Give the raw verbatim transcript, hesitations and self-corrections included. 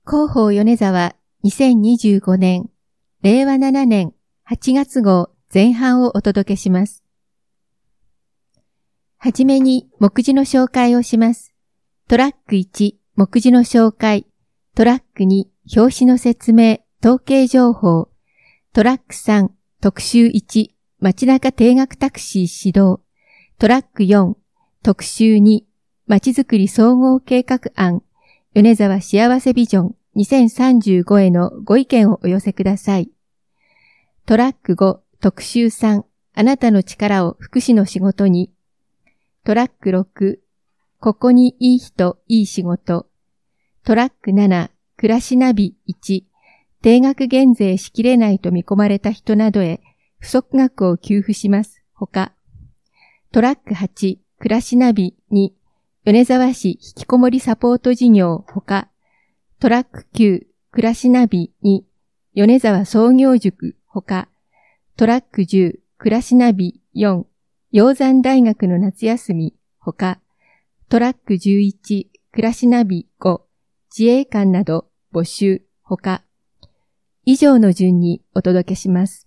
広報米沢にせんにじゅうごねんれいわななねんはちがつ号前半をお届けします。はじめに目次の紹介をします。トラックいち、目次の紹介。トラックに、表紙の説明、統計情報。トラックさん、特集いち、街中定額タクシー始動。トラックよん、特集に、街づくり総合計画案。米沢幸せビジョンにせんさんじゅうごへのご意見をお寄せください。トラックご、特集さん、あなたの力を福祉の仕事に。トラックろく、ここにいい人、いい仕事。トラックなな、暮らしナビいち、定額減税しきれないと見込まれた人などへ不足額を給付します。ほか。トラックはち、暮らしナビに、米沢市引きこもりサポート事業ほか。トラックきゅう、暮らしナビに、米沢創業塾ほか。トラックじゅう、暮らしナビよん、鷹山大学の夏休みほか。トラックじゅういち、暮らしナビご、自衛官など募集ほか。以上の順にお届けします。